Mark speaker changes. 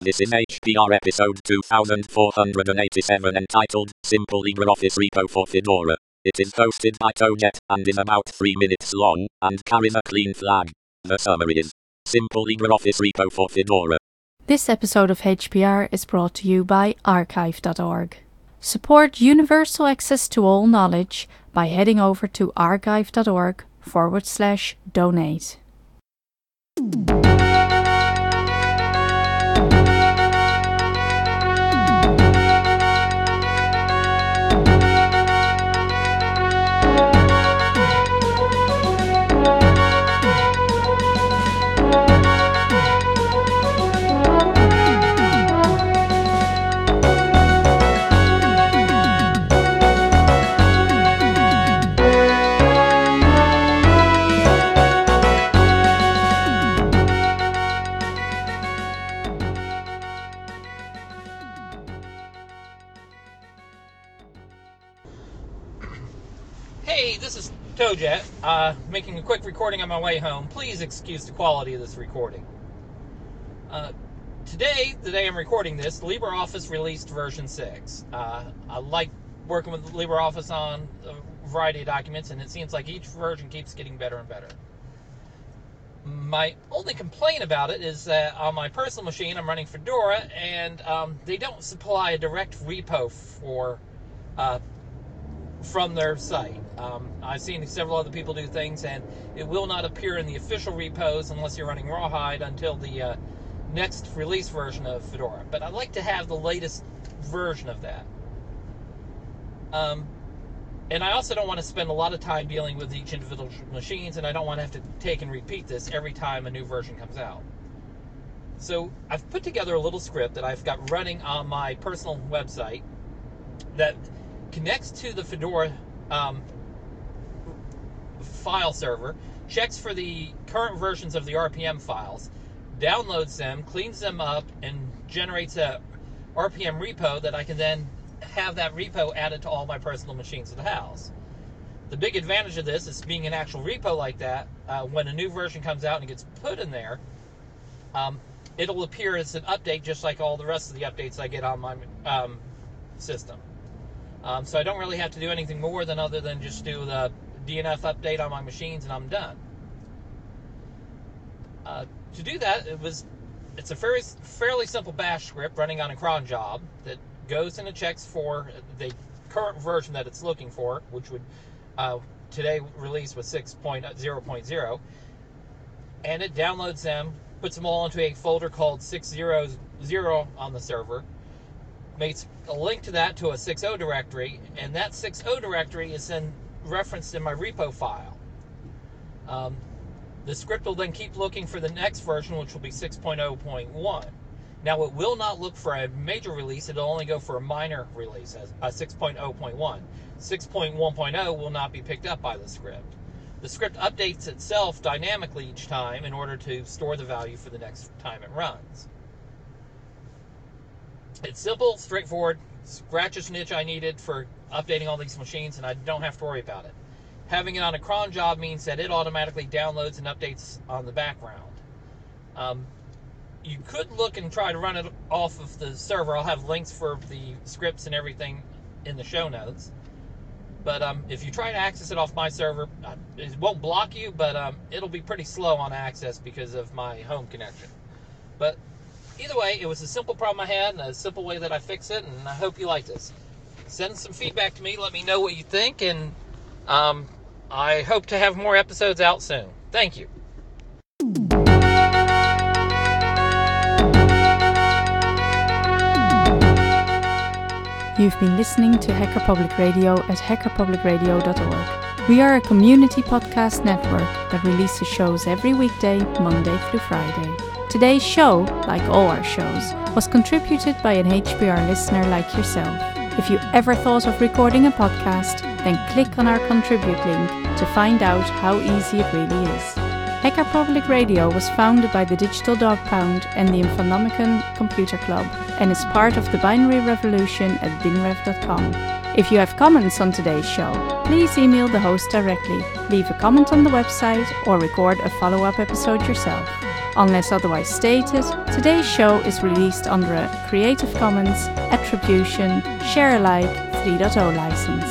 Speaker 1: This is HPR episode 2487 entitled Simple LibreOffice Repo for Fedora. It is hosted by Tojet and is about 3 minutes long and carries a clean flag. The summary is Simple LibreOffice Repo for Fedora.
Speaker 2: This episode of HPR is brought to you by archive.org. Support universal access to all knowledge by heading over to archive.org/donate.
Speaker 3: Hey, this is Tojet, making a quick recording on my way home. Please excuse the quality of this recording. Today, the day I'm recording this, LibreOffice released version 6. I like working with LibreOffice on a variety of documents, and it seems like each version keeps getting better and better. My only complaint about it is that on my personal machine, I'm running Fedora, and they don't supply a direct repo from their site. I've seen several other people do things, and it will not appear in the official repos unless you're running Rawhide until the next release version of Fedora. But I'd like to have the latest version of that. And I also don't want to spend a lot of time dealing with each individual machines, and I don't want to have to take and repeat this every time a new version comes out. So I've put together a little script that I've got running on my personal website that connects to the Fedora file server, checks for the current versions of the RPM files, downloads them, cleans them up, and generates a RPM repo that I can then have that repo added to all my personal machines at the house. The big advantage of this is being an actual repo like that. When a new version comes out and gets put in there, it'll appear as an update just like all the rest of the updates I get on my system. So I don't really have to do anything more other than just do the DNF update on my machines, and I'm done. To do that, it's a fairly simple bash script running on a cron job that goes and it checks for the current version that it's looking for, which would today release with 6.0.0, and it downloads them, puts them all into a folder called 6.0.0 on the server, makes a link to that to a 6.0 directory, and that 6.0 directory is then referenced in my repo file. The script will then keep looking for the next version, which will be 6.0.1. Now, it will not look for a major release. It'll only go for a minor release, as 6.0.1. 6.1.0 will not be picked up by the script. The script updates itself dynamically each time in order to store the value for the next time it runs. It's simple, straightforward, scratches an itch I needed for updating all these machines, and I don't have to worry about it. Having it on a cron job means that it automatically downloads and updates on the background. You could look and try to run it off of the server. I'll have links for the scripts and everything in the show notes. But if you try to access it off my server, it won't block you, but it'll be pretty slow on access because of my home connection. But either way, it was a simple problem I had and a simple way that I fix it, and I hope you like this. Send some feedback to me. Let me know what you think, and I hope to have more episodes out soon. Thank you.
Speaker 2: You've been listening to Hacker Public Radio at hackerpublicradio.org. We are a community podcast network that releases shows every weekday, Monday through Friday. Today's show, like all our shows, was contributed by an HPR listener like yourself. If you ever thought of recording a podcast, then click on our contribute link to find out how easy it really is. Hacker Public Radio was founded by the Digital Dog Pound and the Infonomicon Computer Club and is part of the binary revolution at binrev.com. If you have comments on today's show, please email the host directly, leave a comment on the website, or record a follow-up episode yourself. Unless otherwise stated, today's show is released under a Creative Commons Attribution Share Alike 3.0 license.